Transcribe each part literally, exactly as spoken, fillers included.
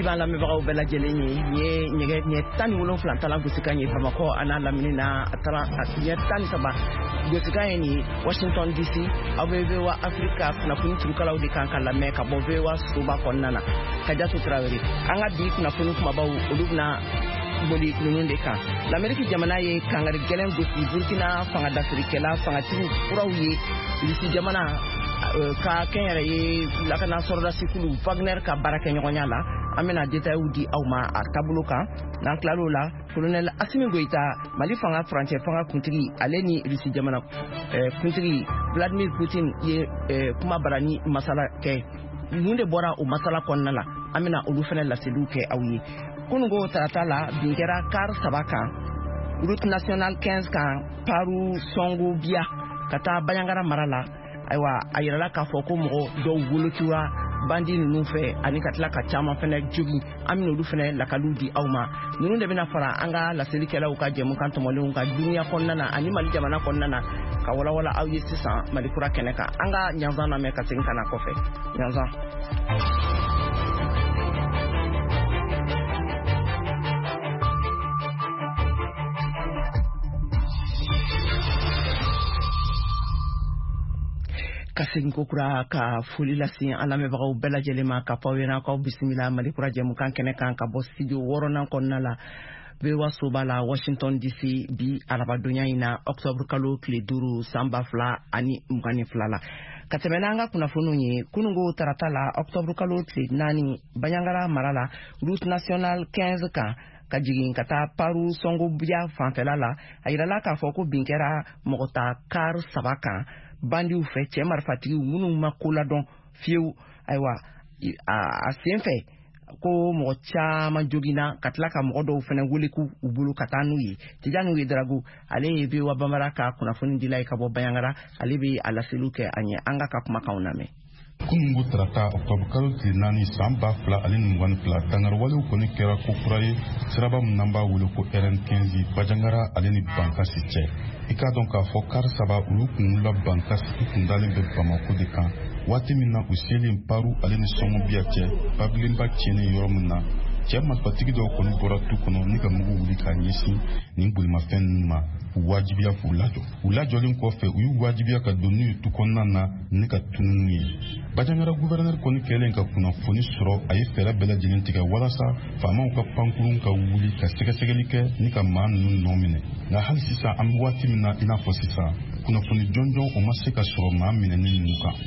b'a lamɛnbagaw bɛɛ lajɛlen ye ye ɲɛgɛ ɲɛ tan ni wolonwula talan gosikan ye Bamakɔ ana lamini na a taara ɲɛ tan ni saba gosikan ye ni Washington D C aw bɛ V O A Afrika kunnafoni turukalaw de kan ka lamɛn ka bɔ V O A soba kɔnɔna na Kadiatou Traoré an ka bi kunnafoni kumabaw olu bɛna boli ninnu de kan l'Amérique jamana ye kangari gɛlɛn gosi Burkina fanga dafirikɛla fangatigi kuraw ye Irisi jamana ka kɛn yɛrɛ ye lakana sɔrɔdasi kulu Wagner ka baara kɛ ɲɔgɔnya la an bɛna détails di aw ma a taabolo kan n'an tilal'o la colonel Assimi Goïta Mali fanga furancɛ fanga kuntigi ale ni Irisi jamana kuntigi Vladimir Poutine ye kuma barani masala kɛ mun de bɔra o masala kɔnɔna la an bɛna olu fana laseliw kɛ aw ye kunungo tarata la bin kɛra car saba kan route nationale quinze kan Paru Songo Bia ka taa Bayangara mara la ayiwa a yirala k'a fɔ ko mɔgɔ dɔw wolotura bandi ninnu fɛ ani ka tila ka caman fana jogi an bɛna olu fana lakaliw di aw ma ninnu de bɛna fara an ka laselikɛlaw ka jɛmukan tɔmɔlenw ka duniya kɔnɔna na ani Mali jamana kɔnɔna na ka walawala aw ye sisan Mali kura kɛnɛ kan an ka ɲanzan lamɛn ka segin ka na kɔfɛ ɲanzan. Kasing kokura ka foli lasi an lamɛnbagaw bɛɛ lajɛlen ma ka fɔ aw ɲɛna k'aw bisimila Mali kura jɛmukan kɛnɛ kan ka bɔ studio wɔɔrɔnan kɔnɔna la V O A soba la Washington D C bi arabadonya in na octobre kalo tile duuru san ba fila ani mugan ni fila la ka tɛmɛ n'an ka kunnafoniw ye kunungo tarata la octobre kalo tile naani Bayangara mara la route nationale quinze kan ka jigin ka taa Paru Songo Bia fanfɛla la a yirala k'a fɔ ko bin kɛra mɔgɔ ta car saba kan bandiw fɛ cɛ marifatigiw minnu ma ko ladɔn fiyewu ayiwa a sen fɛ ko mɔgɔ caman jogina ka tila ka mɔgɔ dɔw fana wele k'u bolo ka taa n'u ye Tijani Wederagu ale ye V O A Bambara ka kunnafoni dila ye ka bɔ Bayangara ale bɛ a laseliw kɛ an ye an ka ka kumakanw lamɛn. Kunungo tarata octobre kalo tile naani san ba fila ani mugan ni fila dangarwalew kɔni kɛra ko kura ye siraba min n'an b'a wele ko R N quinze Bajangara ale ni Bankasi cɛ i k'a dɔn k'a fɔ car saba olu kun la Bankasi kun dalen bɛ Bamako de kan waati min na u selen Paru ale ni Songo Bia cɛ babilenba tiɲɛnen yɔrɔ min na cɛ marifatigi dɔw kɔni bɔra tu kɔnɔ ni ka mugu wuli k'a ɲɛsin nin bolimafɛn ninnu ma u wajibiya k'u lajɔ u lajɔlen kɔfɛ u y'u wajibiya ka don n'u ye tu kɔnɔna na ni ka tunu n'u ye Bajangara gouverneur kɔni kɛlen ka kunnafoni sɔrɔ a ye fɛɛrɛ bɛɛ lajɛlen tigɛ walasa faamaw ka pankurun ka wuli ka sɛgɛsɛgɛli kɛ ni ka maa ninnu nɔ minɛ nka hali sisan an bɛ waati min na i n'a fɔ sisan kunnafoni jɔnjɔn o ma se ka sɔrɔ maa minɛni ninnu kan.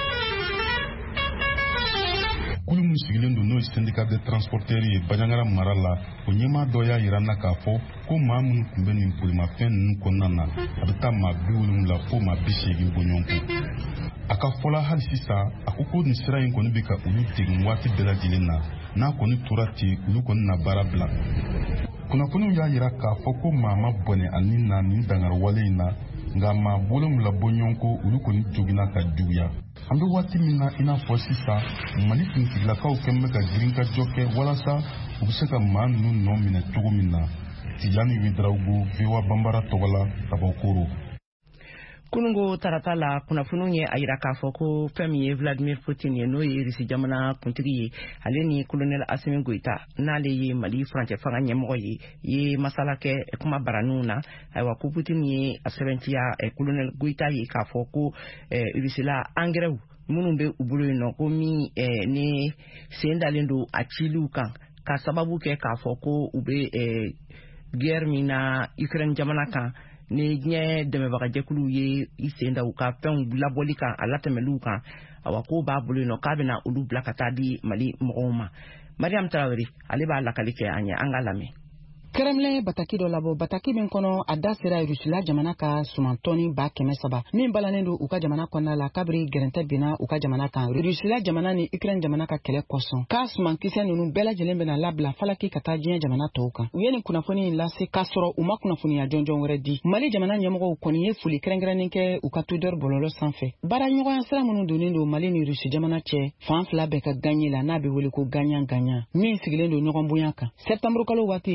Kulu min sigilen don n'o ye syndicat de transporteurs ye Bajangara mara la o ɲɛmaa dɔ y'a yira n na k'a fɔ ko maa minnu tun bɛ nin bolimafɛn ninnu kɔnɔna na a bɛ taa maa bi wolonwula fo maa bi seegin bɔɲɔgɔnko a ka fɔla hali sisan a ko ko nin sira in kɔni bɛ ka olu degen waati bɛɛ lajɛlen na n'a kɔni tora ten olu kɔni na baara bila kunnafoniw y'a yira k'a fɔ ko maa ma bɔnɛ ani na nin dangarwale in na nka maa wolonwula bɔɲɔgɔnko olu kɔni jogina ka juguya an bɛ waati min na i n'a fɔ sisan Mali kuntigilakaw kɛn bɛ ka girin ka jɔ kɛ walasa u bɛ se ka maa ninnu nɔ minɛ cogo min na Tijani Wederagu V O A Bambara tɔgɔ la ka bɔ Koro. Kunungo tarata la kunnafoniw ye a yira k'a fɔ ko fɛn min ye Vladimir Poutine ye n'o ye Irisi jamana kuntigi ye ale ni colonel Assimi Goïta n'ale ye Mali furancɛ fanga ɲɛmɔgɔ ye ye masala kɛ kuma baraniw na ayiwa ko Poutine ye a sɛbɛntiya colonel Goïta ye k'a fɔ ko Irisila engrais minnu bɛ u bolo yen nɔ ko min ni sen dalen don a ciliw kan ka sababu kɛ k'a fɔ ko u bɛ guerre min na Ukraine jamana kan ni diɲɛ dɛmɛbagajɛkuluw ye i sen da u ka fɛnw labɔli kan a latɛmɛliw kan awa ko b'a bolo yen nɔ k'a bɛna olu bila ka taa di Mali mɔgɔw ma Mariam Traoré ale b'a lakali kɛ an ye an ka lamɛn. Kremlin bataki dɔ labɔ bataki min kɔnɔ a da sera Rusila jamana ka sumantɔni ba kɛmɛ saba min balanen don u ka jamana kɔnɔna la kabiri gɛrɛntɛ binna u ka jamana kan Rusila jamana ni Ukraine jamana ka kɛlɛ kɔsɔn ka sumankisɛ ninnu bɛɛ lajɛlen bɛna labila falaki ka taa diɲɛ jamana tɔw kan u ye nin kunnafoni in lase k'a sɔrɔ u ma kunnafoniya jɔnjɔn wɛrɛ di Mali jamana ɲɛmɔgɔw kɔni ye foli kɛrɛnkɛrɛnnen kɛ u ka Twitter bɔlɔlɔ sanfɛ baara ɲɔgɔnya sira minnu donnen don Mali ni Rusi jamana cɛ fan fila bɛɛ ka gagne la n'a bɛ wele ko gagnant gagnant min sigilen don ɲɔgɔn bonya kan septembre kalo waati Rusi ka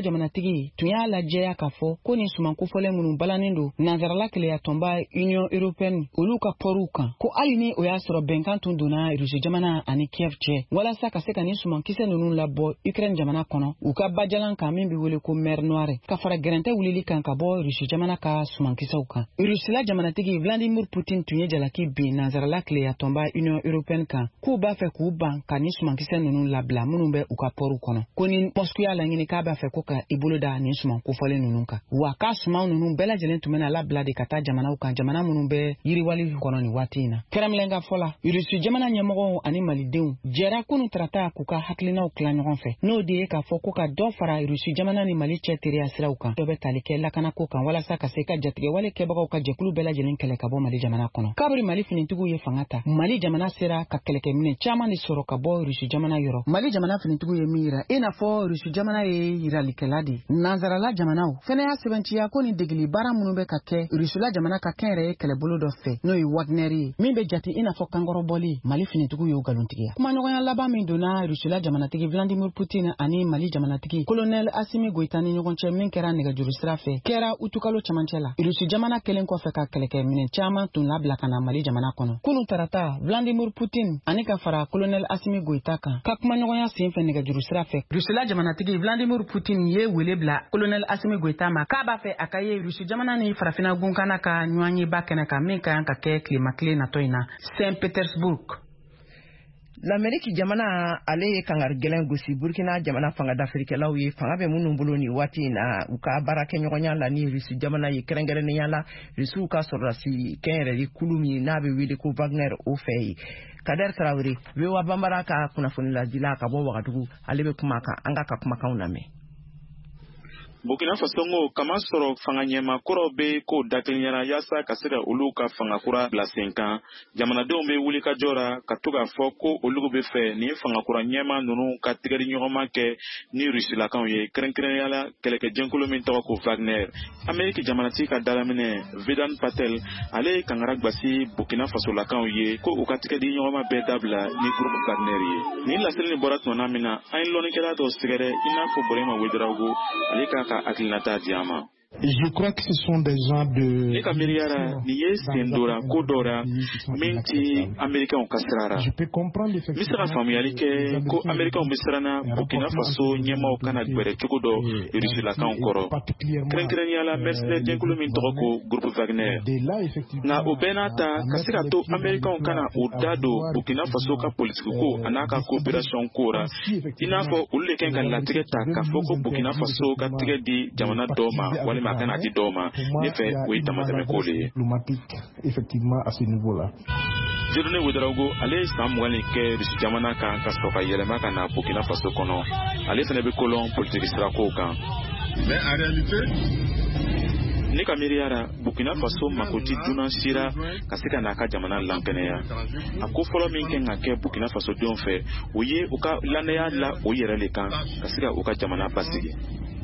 ka jamanatigi tun y'a lajɛya k'a fɔ ko ni suman kofɔlen minnu balanen don nanzarala keleya tɔnba Union Européenne olu ka pɔriw kan ko hali ni o y'a sɔrɔ bɛnkan tun donna Rusi jamana ani Kiev cɛ walasa ka se ka ni suman kisɛ ninnu labɔ Ukraine jamana kɔnɔ u ka bajalan kan min bɛ wele ko Mer Noire ka fara gɛrɛntɛ wulili kan ka bɔ Rusi jamana ka suman kisɛw kan. Rusila jamanatigi Vladimir Putin tun ye jalaki bin nanzarala keleya tɔnba Union Européenne kan k'u b'a fɛ k'u ban ka ni suman kisɛ ninnu labila minnu bɛ u ka pɔriw kɔnɔ ko ni Moscow y'a laɲini k'a b'a fɛ ko ka i bolo da ni suman kofɔlen ninnu kan wa k'a suman ninnu bɛɛ lajɛlen tun bɛna labila de ka taa jamanaw kan jamana minnu bɛ yiriwali kɔnɔ nin waati in na. Kremlin ka fɔ la Rusi jamana ɲɛmɔgɔw ani malidenw jɛra kunu tarata k'u ka hakilinaw tila ɲɔgɔn fɛ n'o de ye k'a fɔ ko ka dɔ fara Rusi jamana ni Mali cɛ teriya siraw kan dɔ bɛ tali kɛ lakanako kan walasa ka se ka jatigɛwale kɛbagaw ka jɛkulu bɛɛ lajɛlen kɛlɛ ka bɔ Mali jamana kɔnɔ. Kabiri Mali finitigiw ye fanga ta Mali jamana sera ka kɛlɛkɛminɛ caman de sɔrɔ ka bɔ Rusi jamana yɔrɔ. Mali jamana finitigiw ye min yira i n'a fɔ Rusi jamana ye yiralikɛla de nanzarala jamanaw fɛnɛ y'a sɛbɛnciya ko ni degeli baara minnu bɛ ka kɛ Rusila jamana ka kɛn yɛrɛ ye kɛlɛbolo dɔ fɛ n'o ye Wagner ye min bɛ jate i n'a fɔ kankɔrɔbɔli Mali finitigiw y'o galontigiya. Kumaɲɔgɔnya laban min donna Rusila jamanatigi Vladimir Putin ani Mali jamanatigi Colonel Assimi Goïta ni ɲɔgɔn cɛ min kɛra nɛgɛjuru sira fɛ kɛra utukalo camancɛ la. Rusi jamana kelen kɔfɛ ka kɛlɛkɛminɛ caman tun labila ka na Mali jamana kɔnɔ. Kunun tarata Vladimir Putin ani ka fara Colonel Assimi Goïta kan ka kumaɲɔgɔnya sen fɛ nɛgɛjuru sira fɛ Rusila jamanatigi Vladimir Putin ye wele bila Colonel Assimi Goïta ma k'a b'a fɛ a ka ye Rusi jamana ni farafina gunkana ka ɲɔgɔn ye ba kɛnɛ kan min ka kan ka kɛ tilema tile natɔ in na Saint Petersburg. L'Amérique jamana ale ye kangar gɛlɛn gosi Burkina jamana fanga dafirikɛlaw ye fanga bɛ minnu bolo ni waati in na u ka baara kɛ ɲɔgɔnya la ni Rusi jamana ye kɛrɛnkɛrɛnnenya la Rusiw ka sɔrɔdasi kɛnyɛrɛye kulu min n'a bɛ wele ko Wagner o fɛ ye. Kader Traoré V O A Bambara ka kunnafoni ladila ka bɔ Wagadugu ale bɛ kuma kan an ka ka kumakanw lamɛn. Burkina Faso ngo kama sɔrɔ fanga ɲɛma kɔrɔ bɛ ko dakiliɲana yaasa ka se ka olu ka fanga kura bila sen kan jamanadenw bɛ wuli ka jɔ la ka to k'a fɔ ko olu bɛ fɛ ni fanga kura ɲɛma ninnu ka tigɛli ɲɔgɔnma kɛ ni Rusilakanw ye kɛrɛnkɛrɛnnenya la kɛlɛkɛjɛnkulu min tɔgɔ ko Wagner. Ameriki jamanatigi ka dalaminɛ Vedan Patel ale ye kangara gbasi Burkina Faso lakaw ye ko u ka tigɛli ɲɔgɔnma bɛɛ dabila ni groupe Wagner ye. Ni laseli ni bɔra tuma min na an ye lɔnnikɛla dɔ sɛgɛrɛ i n'a fɔ Burema Ouedraogo ale ka Aklinata Diama. Je crois que ce sont des gens de... Ne ka miliyara ni ye sendora ko dora min ti Amerikanw ka sirara. Je peux comprendre effectivement. Mi se ka faamuyali kɛ ko Amerikanw bɛ siranna Burkina Faso ɲɛmaw kana gbɛrɛ cogo dɔ Rusilakanw kɔrɔ. Kɛrɛnkɛrɛnnenya la mercenaire jɛnkulu min tɔgɔ ko groupe Wagner. Nka o bɛɛ n'a ta ka se ka to Amerikanw kana o da don Burkina Faso ka politiki ko a n'a ka coopération ko ra i n'a fɔ olu de kan ka latigɛ ta k'a fɔ ko Burkina Faso ka tigɛ di jamana dɔ ma walima a kana di dɔw ma ne fɛ o ye damatɛmɛ ko de ye. Effectivement à ce niveau-là. Jeune Ouedraogo ale ye san mugan de kɛ Rusi jamana kan ka sɔrɔ ka yɛlɛma ka na Burkina Faso kɔnɔ ale fɛnɛ bɛ kolon politiki sirakow kan. Mais en réalité ne ka miiriyara Burkina Faso makoti dunan sira ka se ka n'a ka jamana lankɛnɛya a ko fɔlɔ min kɛ ka kɛ Burkina Faso denw fɛ o ye u ka lannaya la o yɛrɛ le kan ka se ka u ka jamana basigi.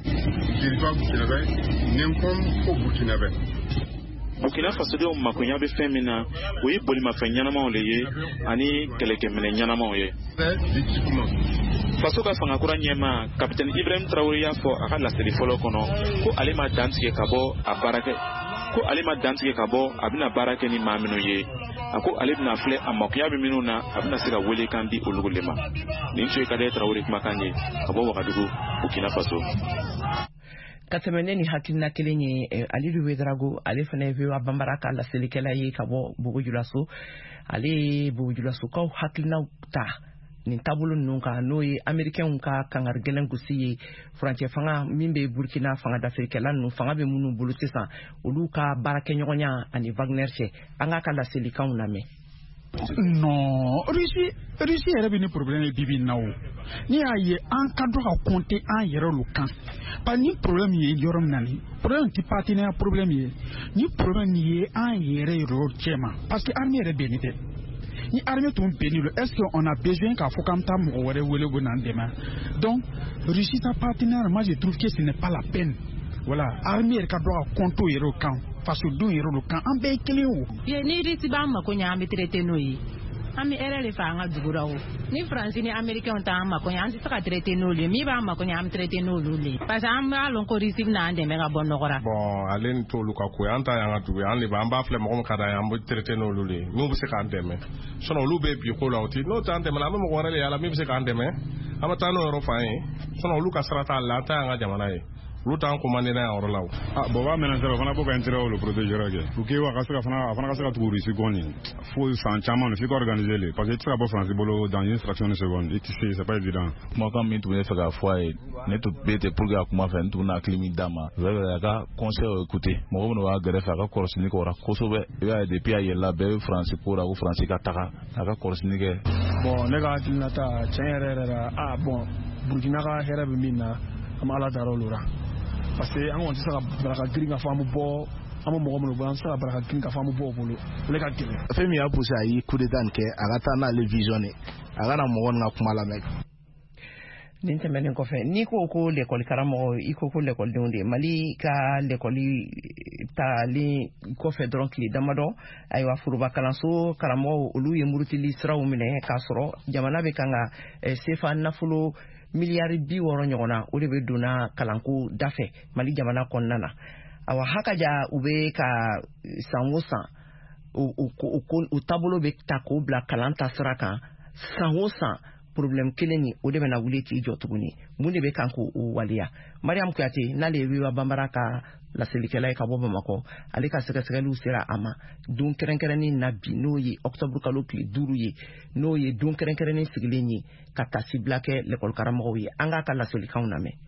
Burkina Faso denw makonya bɛ fɛn min na o ye bolimafɛn ɲɛnamaw le ye ani kɛlɛkɛminɛ ɲɛnamaw ye. Faso ka fanga kura ɲɛma Capitaine Ibrahim Traoré y'a fɔ a ka laseli fɔlɔ kɔnɔ ko ale ma dantigɛ ka bɔ a baarakɛ ko ale ma dantigɛ ka bɔ a bɛna baara kɛ ni maa minnu ye a ko ale bɛna filɛ a makonya bɛ minnu na a bɛna se ka wele kan di olu le ma. Nin tun ye Kader Traoré kumakan ye ka bɔ Wagadugu Burkina Faso. Ka tɛmɛ ne ni hakilina kelen ye Alidu Ouedraogo ale fana ye V O A Bambara ka laselikɛla ye ka bɔ Bogojulaso ale ye Bogojulasokaw hakilinaw ta nin taabolo ninnu kan n'o ye Amerikɛnw ka kangari gɛlɛn gosi ye furancɛ fanga min bɛ Burkina fanga dafirikɛla ninnu fanga bɛ minnu bolo sisan olu ka baarakɛɲɔgɔnya ani Wagner cɛ an k'a ka laselikanw lamɛn. Non, Russie, Russie yɛrɛ bɛ ni problème ye bibi in na o. Ni y'a ye an ka dɔ ka compter an yɛrɛ lu kan. Parce ni problème ye yɔrɔ min na ni problème ti partenaire problème ye ni problème ye an yɛrɛ yɔrɔ cɛma parce que armée yɛrɛ bɛnnen tɛ. Ni armée tun bɛnnen don est-ce qu'on a besoin k'a fɔ k'an taa mɔgɔ wɛrɛ wele ko n'an dɛmɛ. Donc Russie ta partenaire moi je trouve que ce n'est pas la peine. Voilà, armée yɛrɛ ka dɔ ka compter o yɛrɛ kan. Faso dun yɛrɛ lu kan an bɛɛ ye kelen o. Ye ni Russie b'an mako ɲɛ an bɛ traiter n'o ye. ami erele fa nga dugura o ni France ni Americain ta ma ko yan saka traité no le mi ba ma ko yan traité no le parce que am alon ko receive na ande me ga bon nokora bon alen to lu ka ko anta yan dugu yan le ba amba fle mo ka da yan bo traité no le mi bu se ka ande me sono lu be bi ko la oti no ta ande me la mo ko rele ya la mi bu se ka ande me amata no ro fa yin sono lu ka sarata la ta nga jamana ye lutan ko manena ya orla ah bo ba mena sero fana bo ka intérêt o le protéger ke u ke wa ka sera fana fana ka sera touri si goni faut sans chama fi ko organiser le parce que tu va France bolo dans une fraction de seconde et tu sais c'est pas évident moi quand mi tu ne fais fois ne tu bete pour ga kuma fa ntu na klimi dama za ga conseil écouter mo no wa gare fa ka korsini ko ra ko so be ya depuis aye la be France pour ko France ka taka ka korsini ke bon ne ga tinata chenere ah bon Burkina ka hera be minna am ala darolura parce que an wonti saka baraka gringa famu bo amo mo mo ban saka baraka gringa famu bo bolo le ka kile femi ya pousa yi coup de tanke agata na le visionner agana mo wonna kuma la mek nin temelen ko fe ni ko ko l'école karamo iko ko l'école de Mali ka l'école tali ko fe donc li damado ay wa furuba kalanso karamo olu yemurutili srawu mine ka soro jamana be kanga sefa nafulo miliyari bi woro nyona o de be dona kalanku dafe Mali jamana konnana awa hakaja ube ka sanwosa o o o tabolo be tako bla kalanta sraka sanwosa problem keleni o de bena wuli ki jotuguni munde be kanko o walia Mariam Kuyate nale wiwa bambaraka la selikela ka boba mako ale ka sega sega lu sera ama dun kerenkereni nabi no yi octobre kalo ki duru yi no yi dun kerenkereni sigileni ka tasiblake l'école karamo yi anga ka la selikauna me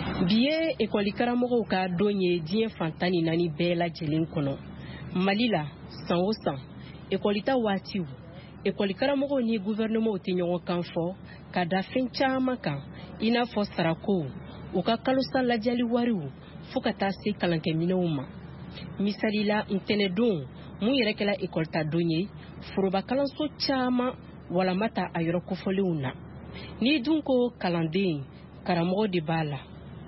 biye école karamo ka donye dien fantani nani bela jelen kono Malila san o san école ta wati école karamo ni gouvernement o tinyo kan fo ka da fin chama kan ina fo sarako o ka kalosa la jali wariu fukata se kalanke minoma misalila ntene don mu yere kala école ta donye furuba kalanso chama wala mata ayoro ko foleuna ni dunko kalande karamo de bala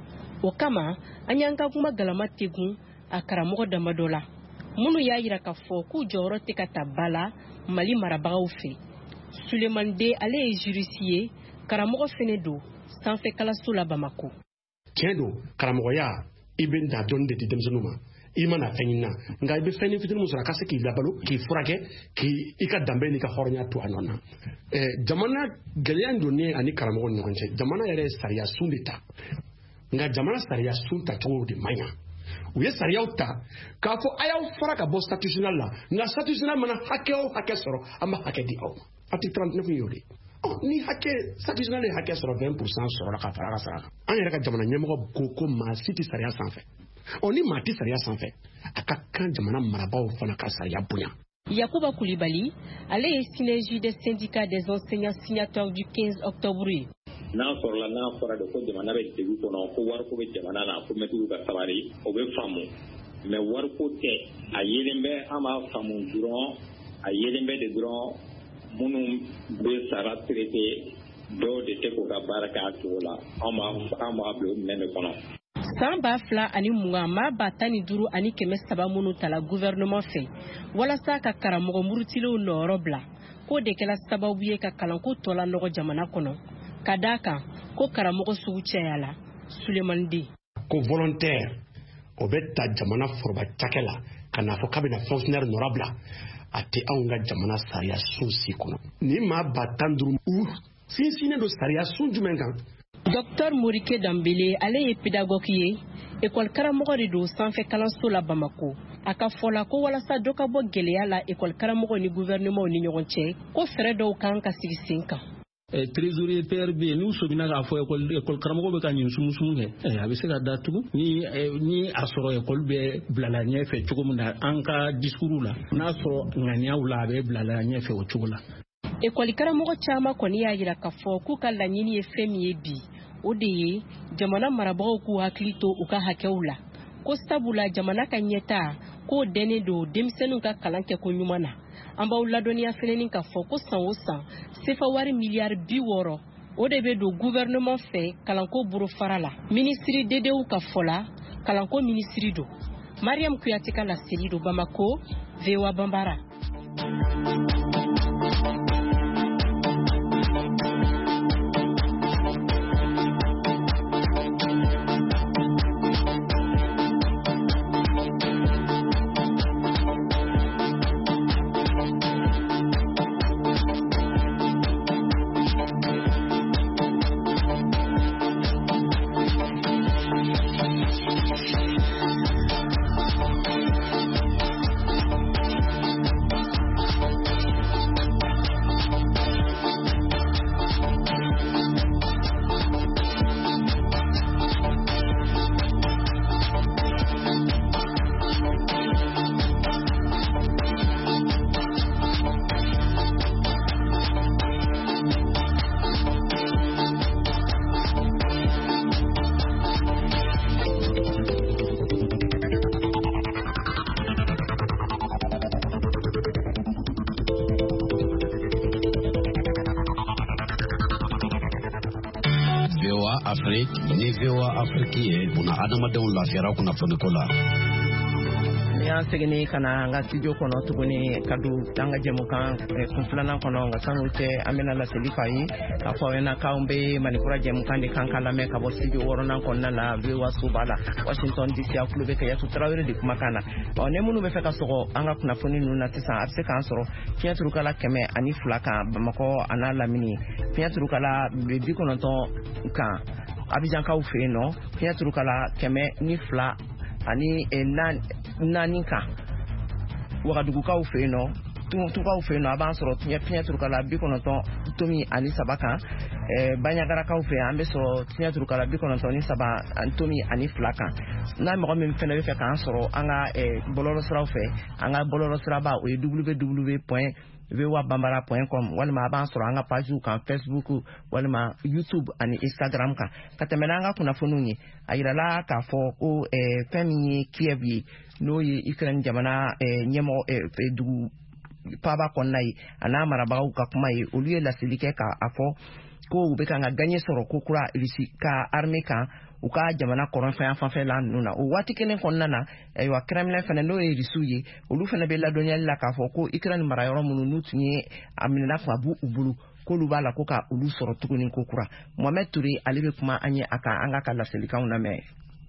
o kama anyanga kuma galamate gun a karamo da madola munu ya yira ka fo ku joro te kata bala Mali marabagaw fe Suleiman de ale jurisier karamo fenedo sanfe kala sula Bamako kendo karamo ya ibn da don de demzonuma imana fenina nga ibe feni fitin musara kase ki labalo ki furake ki ika dambe ni ka hornya to anona eh jamana galiando ne ani karamo ni konche jamana yare sariya sundita nga jamana sariya sunta to de manya uye sariya uta ka fo ayaw faraka bo statutionnel la nga statutionnel mana hakeo hakesoro ama hakedi aw ati trente-neuf yori oh ni hake statutionnel le hakesoro vingt pour cent soro la ka faraka sara an yere ka jamana nyemo goko ma city sariya sanfɛ oni mati sariya sanfɛ aka kan jamana marabaw fana ka sariya bonya Yakuba Koulibaly allait est synergie des syndicats des enseignants signataires du quinze octobre n'a sɔrɔla n'a fɔra de ko jamana bɛ degun kɔnɔ ko wariko bɛ jamana na ko mɛtigiw ka sabali o bɛ faamu mais wariko tɛ a yelen bɛ an b'a faamu dɔrɔn a yelen bɛ de dɔrɔn minnu bɛ sara traité dɔw de tɛ k'u ka baara kɛ a cogo la an b'a an b'a bila o minɛn de kɔnɔ. san ba fila ani mugan maa ba tan ni duuru ani kɛmɛ saba minnu tala gouvernement fɛ walasa ka karamɔgɔ murutilenw nɔyɔrɔ bila k'o de kɛla sababu ye ka kalanko tɔ la nɔgɔ jamana kɔnɔ ka d'a kan ko karamɔgɔ sugu cayala Suleiman de ko volontaire o bɛ ta jamana foroba cakɛ la ka n'a fɔ k'a bɛna fonctionnaire nɔra bila a tɛ anw ka jamana sariya sun si kɔnɔ ni maa ba tan duuru u sinsinnen don sariya sun jumɛn kan. Docteur Morike Dambele ale ye pédagogue ye école karamɔgɔ de don sanfɛ kalanso la Bamako a ka fɔla ko walasa dɔ ka bɔ gɛlɛya la école karamɔgɔ ni gouvernement ni ɲɔgɔn cɛ ko fɛrɛ dɔw kan ka sigi sen kan. trésorier P R B n'u sobina k'a fɔ école école karamɔgɔ bɛ ka ɲin sumusumu kɛ a bɛ se ka datugu ni ni a sɔrɔ école bɛ bilala ɲɛfɛ cogo min na an ka discours la n'a sɔrɔ ŋaniyaw la a bɛ bilala ɲɛfɛ o cogo la. école karamɔgɔ caman kɔni y'a yira k'a fɔ k'u ka laɲini ye fɛn min ye bi o de ye jamana marabagaw k'u hakili to u ka hakɛw la ko sabula jamana ka ɲɛta k'o dɛnnen don denmisɛnninw ka kalan kɛko ɲuman na an b'aw ladɔnniya fɛnɛni k'a fɔ ko san o san sefa wari miliyari bi wɔɔrɔ o de bɛ don gouvernement fɛ kalanko borofara la minisiri dedew ka fɔ la kalanko minisiri don Mariam Kuyate ka laseli don Bamako V O A Bambara. Afrique ni V O A Afrique ye buna adamadenw lafiyara kunnafoni ko la. Ya segini kana nga studio kono tuguni kadu tanga jemukan kumfulana kono nga sanute amena la selifayi akwa wena kaumbe manikura jemukan de kankala me kabo studio worona konna la viwa subala Washington D C ya klube ke ya tutrawere de kumakana one munu be feka soko anga kuna foni nuna tisa apse kansoro kiya turukala keme ani flaka bamako ana lamini kiya turukala bebi kono ton ka abijan ka ufe no kiya turukala keme ni fla ani enan nani ka wakadugu ka ufe no tu ka ufe no abansoro tinya tinya turukala bikono ton tomi ani sabaka eh banyagara ka ufe ambe so tinya turukala bikono ton ni saba antomi ani flaka na mo mi fene be fe kan soro anga eh boloro sra ufe anga boloro sra ba o w w w v o a bambara point com walima abansoro anga page kan Facebook walima YouTube ani Instagram ka katemenanga kuna fununi ayirala ka fo o eh femi Kiev no yi Ukraine jamana eh nyemo eh du paba konnai ana maraba ka kuma yi oluye la silike ka afo ko ube ka nga ganye soro ko kura risi ka arme ka uka jamana koron fa fa fa la nuna o wati kenen konnana e wa Kremlin fa no e risuye olu fa na be la donya la ka fo ko Ukraine mara yoro munu nutunye amina fa bu ubulu ko lu bala ko ka olu soro tukuni ko kura Mohamed Touré alibe kuma anye aka anga ka la silika una me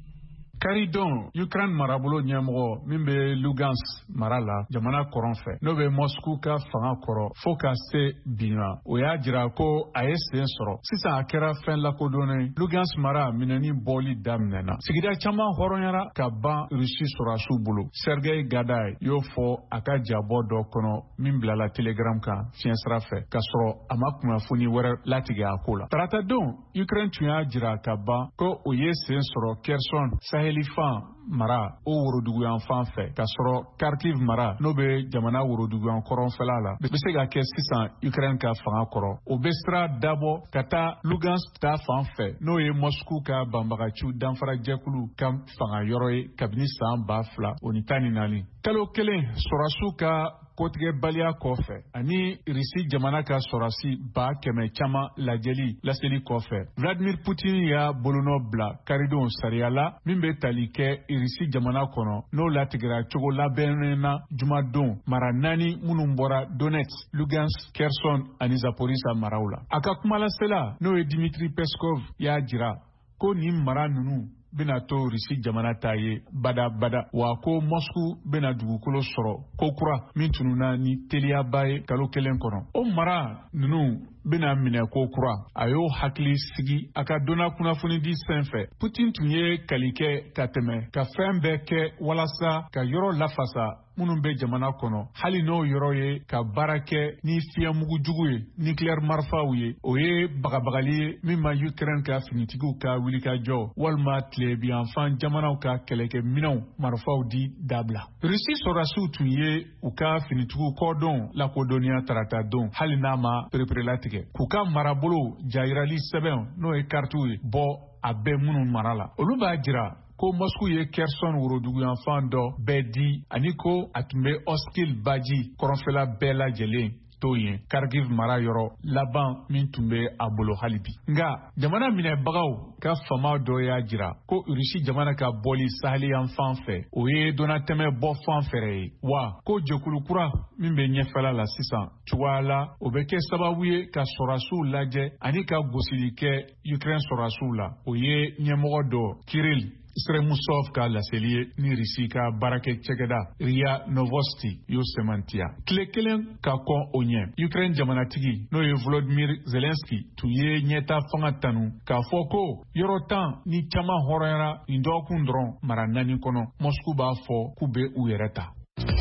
Karidon, Ukraine marabolo nyamro, mimbe Lugansk marala, jamana koron fe. Nobe Moscou ka fanga koro, foka se binwa. Oya jira ko aese soro. Sisa akera fen la kodone, Lugansk mara minani boli damnena. Sigida chama horonyara ka ban Russie sorasu bulu. Sergei Gaday, yo fo aka jabo do kono, mimbla la telegram ka, fiensra fe. Kasoro amakuna funi were latige akola. Tarata don, Ukraine tuya jira ka ban, ko oye sen soro, Kherson, Sahel Elifan mara o worodugu yan fan fɛ ka sɔrɔ Kharkiv mara no be jamana worodugu yan kɔrɔn fɛla la be se ka kɛ sisan Ukraine ka fanga kɔrɔ o be sira dabɔ ka taa Lugansk ta fan fɛ n'o ye Moscou ka banbagaciw danfara jɛkulu ka fanga yɔrɔ ye kabini san ba fila o ni tan ni naani kalo kelen sɔrɔsiw ka kotige baliya kɔfɛ ani Risi jamana ka sɔrɔsi ba kɛmɛ caman lajɛli laseli kɔfɛ Vladimir Putin y'a bolonɔ bila karidon sariya la min be tali kɛ Risi jamana kɔnɔ n'o latigɛra cogo labɛnnen na jumadon mara naani minnu bɔra Donetsk, Lugansk, Kherson ani Zaporizhzhia maraw la a ka kumalasela n'o ye Dmitry Peskov y'a jira ko nin mara nunu bena to Risi jamana ta ye bada bada wa ko Moscou bena dugukolo sɔrɔ ko kura min tununa ni teliyaba ye kalo kelen kɔnɔ o mara nunu bena minɛ ko kura a y'o hakili sigi a ka donna kunnafoni di senfɛ Putin tun ye kali kɛ ka tɛmɛ ka fɛn bɛɛ kɛ walasa ka yɔrɔ lafasa minnu bɛ jamana kɔnɔ hali n'o yɔrɔ ye ka baara kɛ ni fiɲɛmugu jugu ye nucléaire marifaw ye o ye bagabagali ye min ma Ukraine ka finitigiw ka wulikajɔ walima tilebiyanfan jamanaw ka kɛlɛkɛminɛw marifaw di dabila Rusi sɔrɔsiw tun ye u ka finitigiw kɔdɔn lakodɔnniya tarata don hali n'a ma pereperelatigɛ k'u ka marabolo jayirali sɛbɛn n'o ye karitiw ye bɔ a bɛɛ minnu mara la olu b'a jira ko Moscou ye Kherson woroduguyanfan dɔ bɛɛ di ani ko a tun bɛ Oskil baji kɔrɔnfɛla bɛɛ lajɛlen to yen Kharkiv mara yɔrɔ laban min tun bɛ a bolo hali bi nka jamana minɛbagaw ka fama dɔ y'a jira ko Rusi jamana ka bɔli Saheli yanfan fɛ o ye donnatɛmɛ bɔ fan fɛrɛ ye wa ko jɛkulu kura min bɛ ɲɛfɛla la sisan cogoya la o bɛ kɛ sababu ye ka sɔrɔsiw lajɛ ani ka gosili kɛ Ukraine sɔrɔsiw la o ye ɲɛmɔgɔ dɔ Kirill Sremusov ka laseli ye ni Risi ka baarakɛ cɛkɛda Ria Novosti y'o sɛmantiya tile kelen ka kɔn o ɲɛ Ukraine jamanatigi n'o ye Volodymyr Zelensky tun ye ɲɛta fanga tanu k'a fɔ ko yɔrɔ tan ni caman hɔrɔnyara nin dɔgɔkun dɔrɔn mara naani kɔnɔ Moscou b'a fɔ k'u bɛ u yɛrɛ ta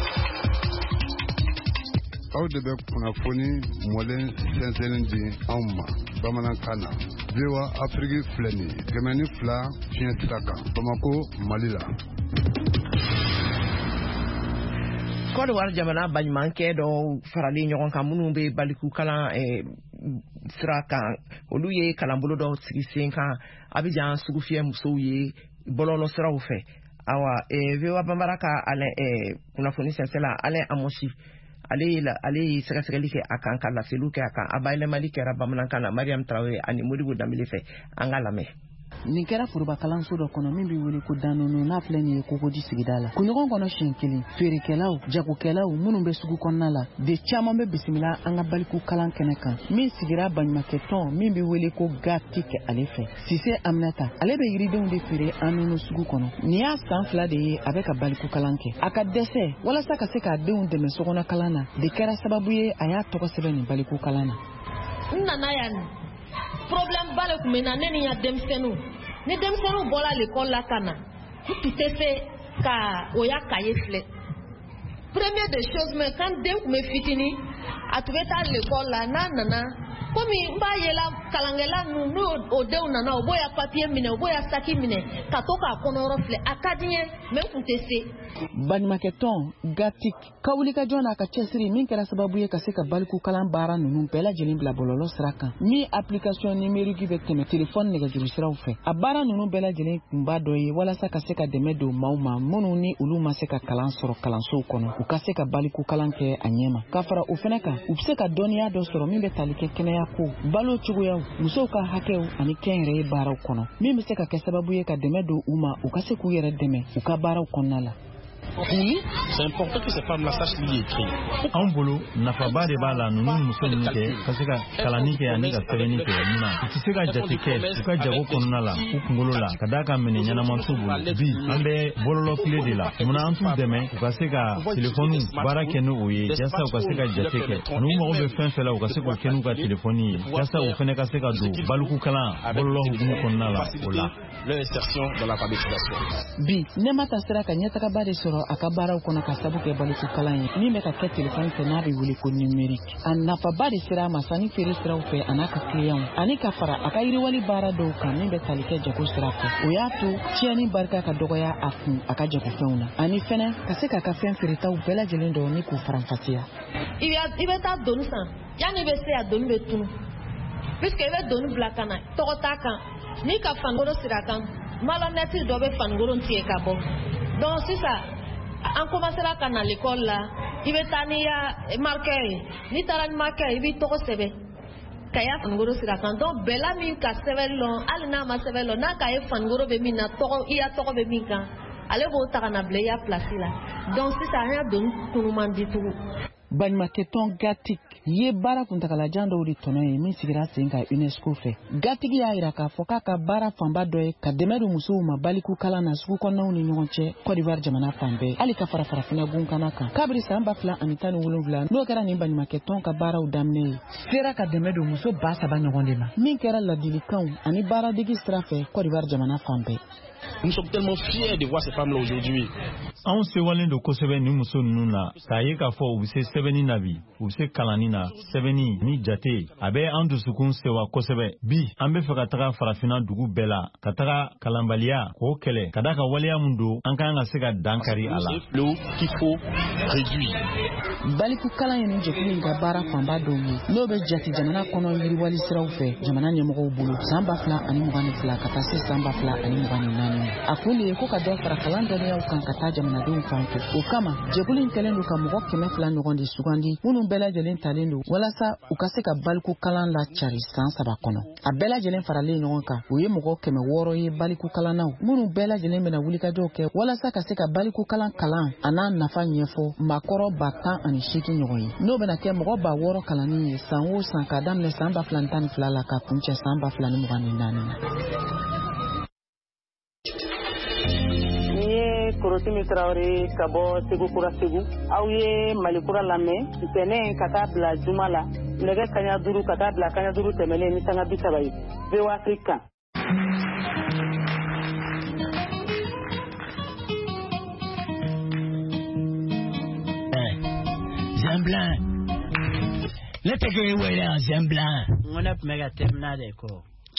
aw de bɛ kunnafoni mɔlen sɛnsɛnnin di anw ma bamanankan na V O A Afrique filɛ nin ye kɛmɛ ni fila fiɲɛ sira kan Bamako Mali la. Côte d'Ivoire jamana baɲumankɛ dɔw faralen ɲɔgɔn kan minnu bɛ baliku kalan sira kan olu ye kalanbolo dɔw sigi sen kan Abidjan sugufiyɛ musow ye bɔlɔlɔ siraw fɛ awa V O A Bambara ka kunnafoni sɛnsɛla Alain Amosi ale la ale sɛgɛsɛgɛli kɛ a kan ka laseliw kɛ a kan a bayɛlɛmali kɛra bamanankan na Mariam Traoré ani Modibo Dambele fɛ an ka lamɛn nin kɛra foroba kalanso dɔ kɔnɔ min bɛ wele ko danunu n'a filɛ nin ye Kogodi sigida la kunɲɔgɔn kɔnɔ siɲɛ kelen feerekɛlaw jagokɛlaw minnu bɛ sugu kɔnɔna la de caman bɛ bisimila an ka baliku kalan kɛnɛ kan min sigira baɲumankɛ tɔn min bɛ wele ko gati kɛ ale fɛ Sise Aminata ale bɛ yiridenw de feere an nunu sugu kɔnɔ nin y'a san fila de ye a bɛ ka baliku kalan kɛ a ka dɛsɛ walasa ka se k'a denw dɛmɛ sokɔnɔ kalan na de kɛra sababu ye a y'a tɔgɔ sɛbɛn nin baliku kalan na. N nana yan problème ba de kun bɛ na ne ni n ka denmisɛnninw ni denmisɛnninw bɔra l'école la ka na n tun tɛ se ka o y'a cahier filɛ première des choses mais quand den kun bɛ fitinin a tun bɛ taa l'école la n'a nana komi n b'a yela kalankɛla ninnu n'o o denw nana o b'o ya papier minɛ o b'o ya saki minɛ ka to k'a kɔnɔyɔrɔ filɛ a ka di n ye mais n kun tɛ se. baɲumankɛ tɔn gatik ka wulikajɔ n'a ka cɛsiri min kɛra sababu ye ka se ka baliku kalan baara ninnu bɛɛ lajɛlen bila bɔlɔlɔ sira kan min application numérique bɛ tɛmɛ telefɔni nɛgɛjuru siraw fɛ a baara ninnu bɛɛ lajɛlen kunba dɔ ye walasa ka se ka dɛmɛ don maaw ma minnu ni olu ma se ka kalan sɔrɔ kalansow kɔnɔ u ka se ka baliku kalan kɛ a ɲɛma ka fara o fɛnɛ kan u bɛ se ka dɔnniya dɔ sɔrɔ min bɛ tali kɛ kɛnɛya ko balo cogoyaw musow ka hakɛw ani kɛnyɛrɛye baaraw kɔnɔ min bɛ se ka kɛ sababu ye ka dɛmɛ don u ma u ka se k'u yɛrɛ dɛmɛ u ka baaraw kɔnɔna la. Pour nous, c'est important que ces femmes-là sachent lire et écrire. An bolo nafaba de b'a la ninnu muso ninnu kɛ ka se ka kalanni kɛ ani ka sɛbɛnni kɛ mun na u tɛ se ka jate kɛ u ka jago kɔnɔna la u kunkolo la ka d'a ka minɛ ɲɛnaman t'u bolo bi an bɛ bɔlɔlɔ tile de la munna an t'u dɛmɛ u ka se ka telefɔni baara kɛ n'o ye yasa u ka se ka jate kɛ ani u mago bɛ fɛn fɛn la u ka se k'o kɛ n'u ka telefɔni ye yasa u fɛnɛ ka se ka don baliku kalan bɔlɔlɔ hukumu kɔnɔna la o la. bi ne ma ta sera ka ɲɛtagaba de sɔrɔ a ka baaraw kɔnɔ ka sabu kɛ baliku kalan ye min bɛ ka kɛ telefɔni fɛ n'a bɛ wele ko numérique a nafaba de sera a ma sanni feere siraw fɛ a n'a ka clients ani ka fara a ka yiriwali baara dɔw kan min bɛ tali kɛ jago sira fɛ o y'a to tiɲɛni barika ka dɔgɔya a kun a ka jagofɛnw na ani fɛnɛ ka se k'a ka fɛn feeretaw bɛɛ lajɛlen dɔn ni k'u faranfasiya. i bɛ taa doni san yanni i bɛ se a doni bɛ tunu puisque i bɛ doni bila ka na tɔgɔ t'a kan n'i ka fanikoro sira kan malhonnête dɔ bɛ fanikoro tigɛ ka bɔ donc sisan an commencera ka na l'école la i bɛ taa n'i ya marqueur ye n'i taara ni marqueur i b'i tɔgɔ sɛbɛn ka y'a fanikoro sira kan donc bɛɛla min ka sɛbɛn lɔn hali n'a ma sɛbɛn lɔn n'a ka ye fanikoro bɛ min na tɔgɔ i ya tɔgɔ bɛ min kan ale b'o ta ka na bila i ya place la donc sisan an y'a doni tunu man di tugun. baɲumankɛ tɔn gatik ye baara kuntagalajan dɔw de tɔnɔ ye min sigira sen ka UNESCO fɛ gatigi y'a jira k'a fɔ k'a ka baara fanba dɔ ye ka dɛmɛ don musow ma baliku kalan na sugu kɔnɔnaw ni ɲɔgɔn cɛ Côte d'Ivoire jamana fan bɛɛ hali ka fara farafinna bunkana kan kabiri san ba fila ani tan ni wolonwula n'o kɛra nin baɲumankɛ tɔn ka baaraw daminɛ ye sera ka dɛmɛ don muso ba saba ɲɔgɔn de ma min kɛra ladilikanw ani baaradegi sira fɛ Côte d'Ivoire jamana fan bɛɛ. Nous sommes tellement fiers de voir ces femmes-là aujourd'hui. Anw sewalen don kosɛbɛ ni muso ninnu na k'a ye k'a fɔ u bɛ se sɛbɛnni na bi u bɛ se kalanni na sɛbɛnni ni jate a bɛ an dusukun sewa kosɛbɛ bi an bɛ fɛ ka taga farafinna dugu bɛɛ la ka taga kalanbaliya k'o kɛlɛ ka da ka waleya mun don an kan ka se ka dan kari a la. baliku kalan ye nin jɛkulu in ka baara fanba dɔw ye n'o bɛ jate jamana kɔnɔ yiriwali siraw fɛ jamana ɲɛmɔgɔw bolo san ba fila ani mugan ni fila ka taa se san ba fila ani mugan ni naani a kun de ye ko ka dɔ fara kalan dɔnniyaw kan ka taa jamanadenw fan fɛ o kama jɛkulu in kɛlen don ka mɔgɔ kɛmɛ fila ɲɔgɔn de sugandi minnu bɛɛ lajɛlen talen don walasa u ka se ka baliku kalan la cari san saba kɔnɔ a bɛɛ lajɛlen faralen ɲɔgɔn kan u ye mɔgɔ kɛmɛ wɔɔrɔ ye baliku kalannaw minnu bɛɛ lajɛlen bɛna wulikajɔw kɛ walasa ka se ka baliku kalan kalan a n'a nafa ɲɛfɔ maakɔrɔ ba tan ani seegin ɲɔgɔn ye n'o bɛna kɛ mɔgɔ ba wɔɔrɔ kalanni ye san o san k'a daminɛ san ba fila ni tan ni fila la ka kuncɛ san ba fila ni mugan ni naani na. Korotimi Traoré ka bɔ Segu Kura Segu aw ye Malikura lamɛn ntɛnɛn ka taa bila juma la nɛgɛ kaɲa duuru ka taa bila kaɲa duuru tɛmɛlen ni sanga bi saba ye V O A Afrique. Zemblan ne tɛ kɛ wele a Zemblan n ne tun bɛ ka terminal de kɔ.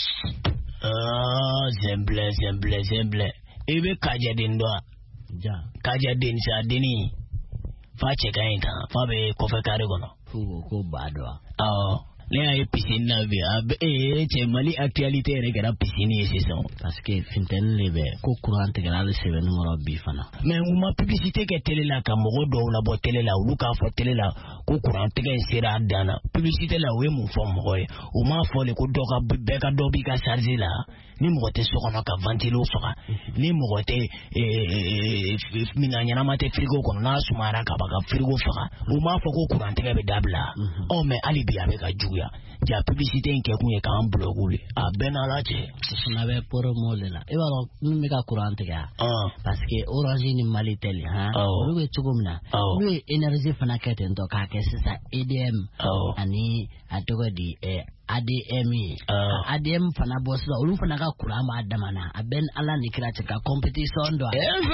Oh Zemblan Zemblan Zemblan i bɛ kajɛden dɔn ja kajɛden sa denni fa cɛ ka ɲi kan fa bɛ kɔfɛ kari kɔnɔ fo ko ba dɔn awɔ ne y'a ye piscine na bi a bɛ ee cɛ Mali actualité yɛrɛ kɛra piscine ye sisan parce que funtɛni de bɛ ko courant tigɛra hali sɛbɛnni kɔrɔ bi fana mais u ma publicité kɛ télé la ka mɔgɔ dɔw labɔ télé la olu k'a fɔ télé la ko courant tigɛ in sera a dan na publicité la u ye mun fɔ mɔgɔ ye u m'a fɔ de ko dɔ ka bɛɛ ka dɔ b'i ka charge la ni mɔgɔ tɛ so kɔnɔ ka ventilo faga ni mɔgɔ tɛ mina ɲɛnama tɛ frigo kɔnɔ n'a sumayara ka ba ka frigo faga u m'a fɔ ko courant tigɛ bɛ dabila ɔ mais hali bi a bɛ ka juguya ja publicité in kɛ kun ye k'an bloquer a bɛɛ n'ala cɛ fana bɛ promo de la i b'a dɔn min bɛ ka courant tigɛ parce que Orange ni Malitel han olu bɛ cogo min na n'u ye énergie fana kɛ ten tɔ k'a kɛ sisan E D M ani a tɔgɔ di A D M ye A D M fana bɔ sisan olu fana ka courant b'a dama na a bɛ ala ni kira cɛ ka compétition dɔ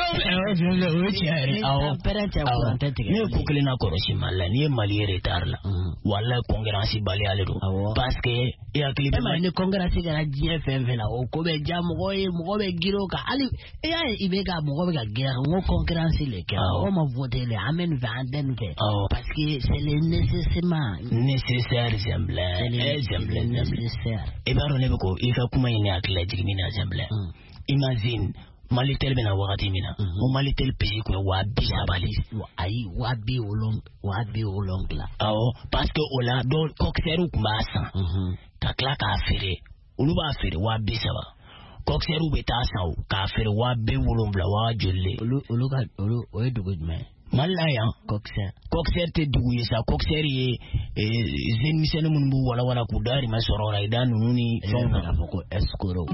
ne ye ko kelen na kɔrɔsi Mali la n'i ye Mali ye retard la walahi concurrence baliya de don parce que i hakili bɛ ni concurrence kɛra diɲɛ fɛn fɛn na o ko bɛ ja mɔgɔ ye mɔgɔ bɛ girin o kan hali i y'a ye i bɛ ka mɔgɔ bɛ ka gɛrɛ n ko concurrence le kɛ mɔgɔ ma voté le an bɛ nin fɛ an tɛ nin fɛ parce que c'est le nécessairement nécessaire j'aime nécessaire e b'a dɔn ne bɛ ko i ka kuma in ne hakili la jigin min na j'aime imagine Malitel bɛna wagati min na o Malitel pesi kun ye waa bi saba de ayi waa bi wolon waa bi wolonwula awɔ parce que o la dɔw coxeur kun b'a san ka tila k'a feere olu b'a feere waa bi saba coxeur bɛ taa san k'a feere waa bi wolonwula waa joli de olu olu ka olu o ye dugu jumɛn Mali la yan coxeur coxeur tɛ dugu ye sa coxeur ye zone misɛnnin minnu b'u walawala k'u dahirimɛ sɔrɔ o la i da ninnu ni fɛnw na k'a fɔ ko escroc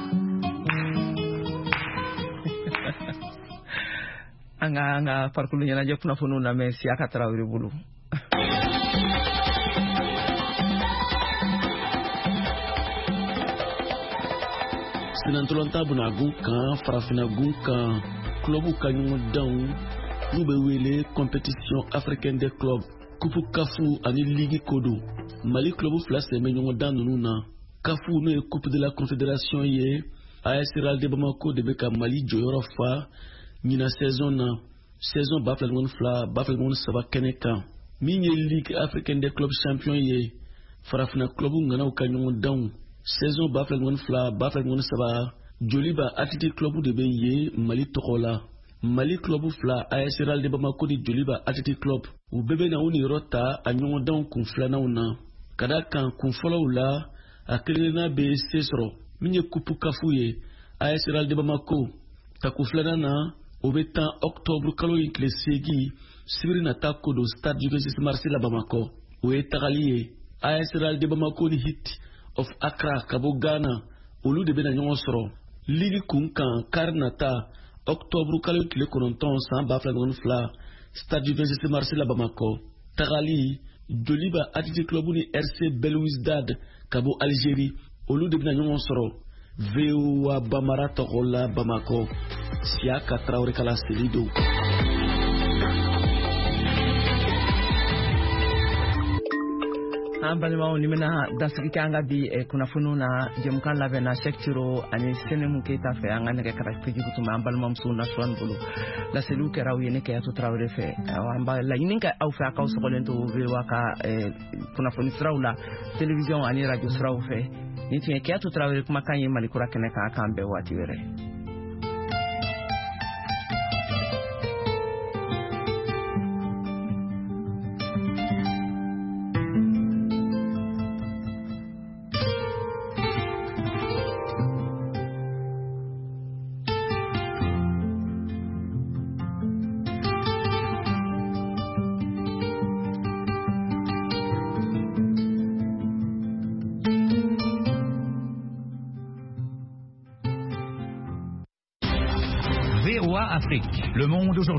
an ka an ka farikolo ɲɛnajɛ kunnafoniw lamɛn Siyaka Tarawele bolo. Sinantolanta bɛna gun kan farafina gun kan clubu ka ɲɔgɔn danw n'u bɛ wele compétition africaine des clubs coupe kafu ani ligue kodo Mali clubu fila sen bɛ ɲɔgɔn dan ninnu na kafu n'o ye coupe de la confédération ye A S Real de Bamako de bɛ ka Mali jɔyɔrɔ fa ɲina saison na saison ba fila ɲɔgɔn fila ba fila ɲɔgɔn saba kɛnɛ kan min ye ligue africaine des clubs champion ye farafina clubu ŋanaw ka ɲɔgɔn danw saison ba fila ɲɔgɔn fila ba fila ɲɔgɔn saba Joliba Athletic club de bɛ ye Mali tɔgɔ la Mali club fila A S Real de Bamako ni Joliba Athletic club u bɛɛ bɛ na u niyɔrɔ ta a ɲɔgɔn danw kun filananw na ka da kan kun fɔlɔw la a kelenna bɛ se sɔrɔ min ye coupe kafu ye A S Real de Bamako ta kun filanan na o bɛ tan octobre kalo in tile seegin sibiri nata ko don stade Juventus Marseille la Bamako o ye tagali ye A S Real de Bamako ni Heat of Accra ka bɔ Ghana olu de bɛ na ɲɔgɔn sɔrɔ ligue kun kan kari nata octobre kalo tile kɔnɔntɔn san ba fila ɲɔgɔn fila stade Juventus Marseille la Bamako tagali Joliba Athletic club ni R C Belouizdad ka bɔ Algérie olu de bɛ na ɲɔgɔn sɔrɔ V O A Bamara tɔgɔ la Bamako Siyaka Tarawele kala selido an balimaw ni bɛna dasigi kɛ an ka bi kunnafoniw na jɛmukan labɛn na Sɛki Tiro ani Senemu Keyita fɛ an ka nɛgɛ karafe tun bɛ an balimamuso Nasuwani bolo laseliw kɛra u ye ne Kɛyatu Tarawele fɛ an b'a laɲini kɛ aw fɛ a k'aw sɔgɔlen to V O A ka kunnafoni siraw la télévision ani radio siraw fɛ ni tun ye Kɛyatu Tarawele kumakan ye Malikura kɛnɛ kan a k'an bɛɛ waati wɛrɛ. Afrique. Le monde aujourd'hui.